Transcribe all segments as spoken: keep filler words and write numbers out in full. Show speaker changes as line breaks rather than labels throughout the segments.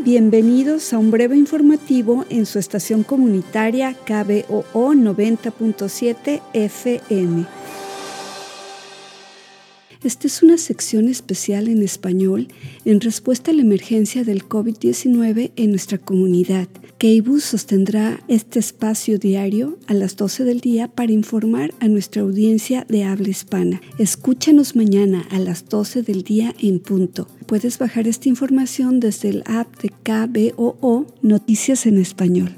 Bienvenidos a un breve informativo en su estación comunitaria K B O O noventa punto siete F M. Esta es una sección especial en español en respuesta a la emergencia del COVID diecinueve en nuestra comunidad. K B U sostendrá este espacio diario a las doce del día para informar a nuestra audiencia de habla hispana. Escúchanos mañana a las doce del día en punto. Puedes bajar esta información desde el app de K B O O Noticias en Español.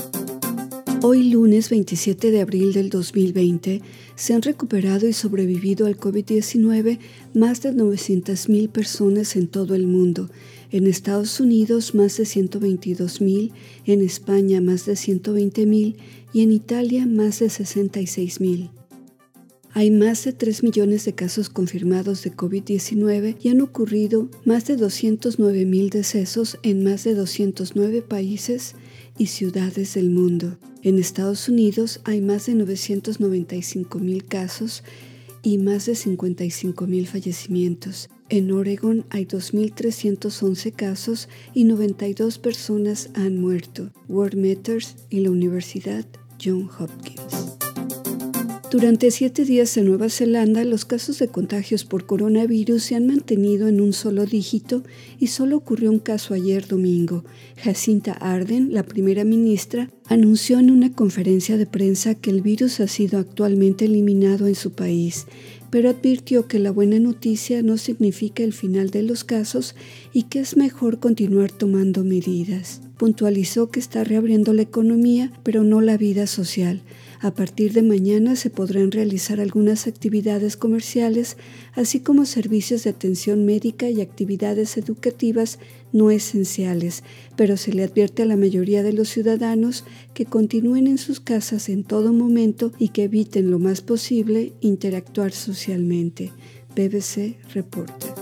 Hoy lunes veintisiete de abril del dos mil veinte se han recuperado y sobrevivido al COVID diecinueve más de novecientas mil personas en todo el mundo. En Estados Unidos más de ciento veintidós mil, en España más de ciento veinte mil y en Italia más de sesenta y seis mil. Hay más de tres millones de casos confirmados de COVID diecinueve y han ocurrido más de doscientos nueve mil decesos en más de doscientos nueve países y ciudades del mundo. En Estados Unidos hay más de novecientos noventa y cinco mil casos y más de cincuenta y cinco mil fallecimientos. En Oregon hay dos mil trescientos once casos y noventa y dos personas han muerto. World Matters y la Universidad Johns Hopkins. Durante siete días en Nueva Zelanda, los casos de contagios por coronavirus se han mantenido en un solo dígito y solo ocurrió un caso ayer domingo. Jacinta Ardern, la primera ministra, anunció en una conferencia de prensa que el virus ha sido actualmente eliminado en su país, pero advirtió que la buena noticia no significa el final de los casos y que es mejor continuar tomando medidas. Puntualizó que está reabriendo la economía, pero no la vida social. A partir de mañana se podrán realizar algunas actividades comerciales, así como servicios de atención médica y actividades educativas no esenciales, pero se le advierte a la mayoría de los ciudadanos que continúen en sus casas en todo momento y que eviten lo más posible interactuar socialmente. B B C reporta.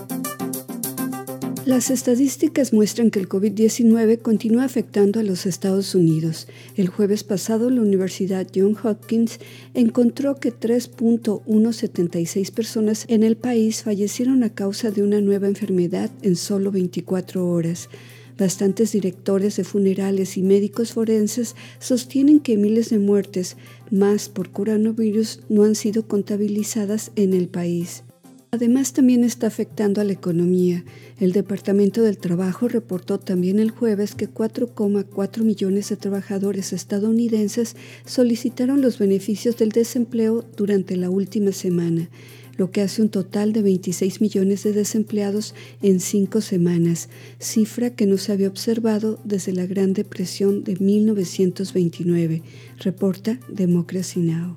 Las estadísticas muestran que el COVID diecinueve continúa afectando a los Estados Unidos. El jueves pasado, la Universidad Johns Hopkins encontró que tres punto ciento setenta y seis personas en el país fallecieron a causa de una nueva enfermedad en solo veinticuatro horas. Bastantes directores de funerales y médicos forenses sostienen que miles de muertes más por coronavirus no han sido contabilizadas en el país. Además, también está afectando a la economía. El Departamento del Trabajo reportó también el jueves que cuatro coma cuatro millones de trabajadores estadounidenses solicitaron los beneficios del desempleo durante la última semana, lo que hace un total de veintiséis millones de desempleados en cinco semanas, cifra que no se había observado desde la Gran Depresión de mil novecientos veintinueve, reporta Democracy Now!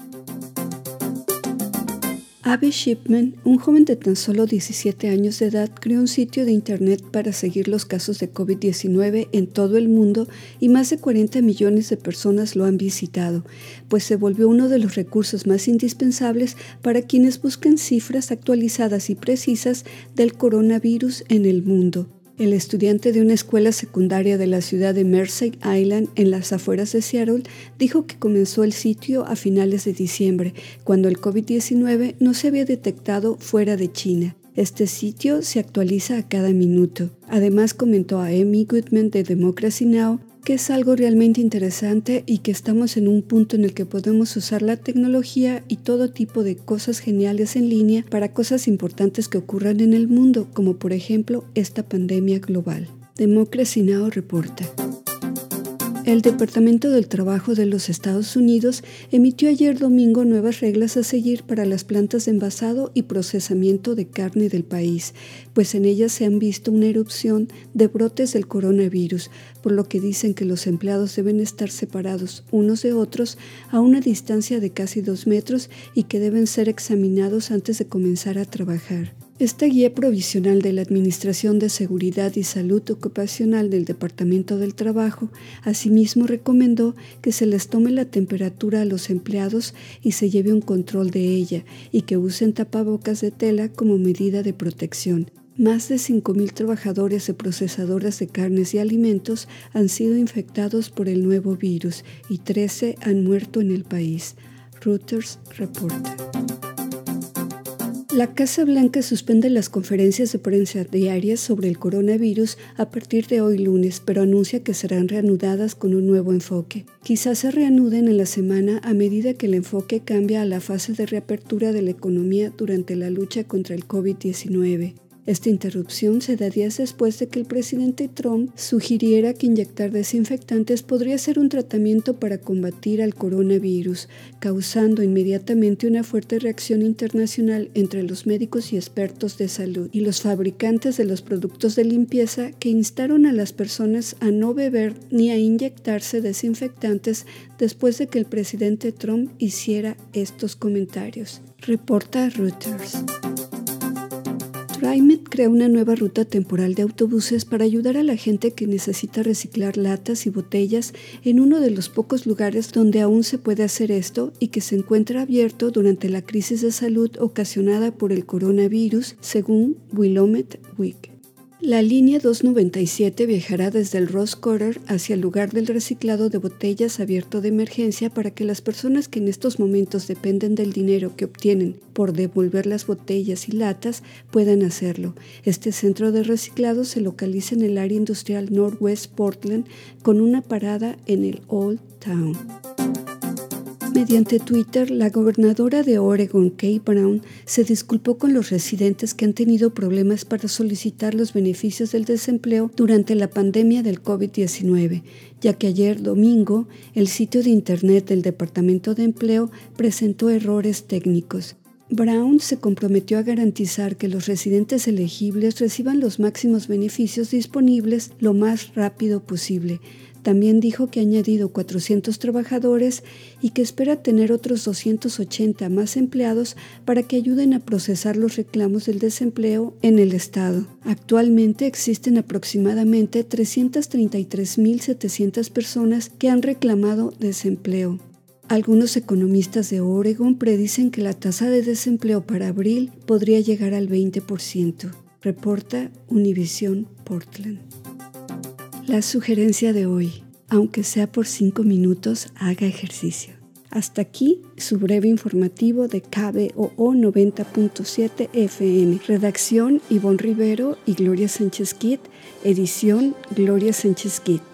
Avi Shipman, un joven de tan solo diecisiete años de edad, creó un sitio de internet para seguir los casos de COVID diecinueve en todo el mundo y más de cuarenta millones de personas lo han visitado, pues se volvió uno de los recursos más indispensables para quienes buscan cifras actualizadas y precisas del coronavirus en el mundo. El estudiante de una escuela secundaria de la ciudad de Merced Island, en las afueras de Seattle, dijo que comenzó el sitio a finales de diciembre, cuando el COVID diecinueve no se había detectado fuera de China. Este sitio se actualiza a cada minuto. Además, comentó a Amy Goodman de Democracy Now! Que es algo realmente interesante y que estamos en un punto en el que podemos usar la tecnología y todo tipo de cosas geniales en línea para cosas importantes que ocurran en el mundo, como por ejemplo esta pandemia global. Democracy Now! Reporta. El Departamento del Trabajo de los Estados Unidos emitió ayer domingo nuevas reglas a seguir para las plantas de envasado y procesamiento de carne del país, pues en ellas se han visto una erupción de brotes del coronavirus, por lo que dicen que los empleados deben estar separados unos de otros a una distancia de casi dos metros y que deben ser examinados antes de comenzar a trabajar. Esta guía provisional de la Administración de Seguridad y Salud Ocupacional del Departamento del Trabajo asimismo recomendó que se les tome la temperatura a los empleados y se lleve un control de ella y que usen tapabocas de tela como medida de protección. Más de cinco mil trabajadores de procesadoras de carnes y alimentos han sido infectados por el nuevo virus y trece han muerto en el país. Reuters reporta. La Casa Blanca suspende las conferencias de prensa diarias sobre el coronavirus a partir de hoy lunes, pero anuncia que serán reanudadas con un nuevo enfoque. Quizás se reanuden en la semana a medida que el enfoque cambia a la fase de reapertura de la economía durante la lucha contra el COVID diecinueve. Esta interrupción se da días después de que el presidente Trump sugiriera que inyectar desinfectantes podría ser un tratamiento para combatir al coronavirus, causando inmediatamente una fuerte reacción internacional entre los médicos y expertos de salud y los fabricantes de los productos de limpieza que instaron a las personas a no beber ni a inyectarse desinfectantes después de que el presidente Trump hiciera estos comentarios. Reporta Reuters. TriMet crea una nueva ruta temporal de autobuses para ayudar a la gente que necesita reciclar latas y botellas en uno de los pocos lugares donde aún se puede hacer esto y que se encuentra abierto durante la crisis de salud ocasionada por el coronavirus, según Willamette Week. La línea doscientos noventa y siete viajará desde el Ross Quarter hacia el lugar del reciclado de botellas abierto de emergencia para que las personas que en estos momentos dependen del dinero que obtienen por devolver las botellas y latas puedan hacerlo. Este centro de reciclado se localiza en el área industrial Northwest Portland con una parada en el Old Town. Mediante Twitter, la gobernadora de Oregon, Kate Brown, se disculpó con los residentes que han tenido problemas para solicitar los beneficios del desempleo durante la pandemia del COVID diecinueve, ya que ayer domingo el sitio de internet del Departamento de Empleo presentó errores técnicos. Brown se comprometió a garantizar que los residentes elegibles reciban los máximos beneficios disponibles lo más rápido posible. También dijo que ha añadido cuatrocientos trabajadores y que espera tener otros doscientos ochenta más empleados para que ayuden a procesar los reclamos del desempleo en el estado. Actualmente existen aproximadamente trescientas treinta y tres mil setecientas personas que han reclamado desempleo. Algunos economistas de Oregon predicen que la tasa de desempleo para abril podría llegar al veinte por ciento, reporta Univision Portland. La sugerencia de hoy, aunque sea por cinco minutos, haga ejercicio. Hasta aquí su breve informativo de K B O O noventa punto siete F M. Redacción Ivonne Rivero y Gloria Sánchez Kitt. Edición Gloria Sánchez Kitt.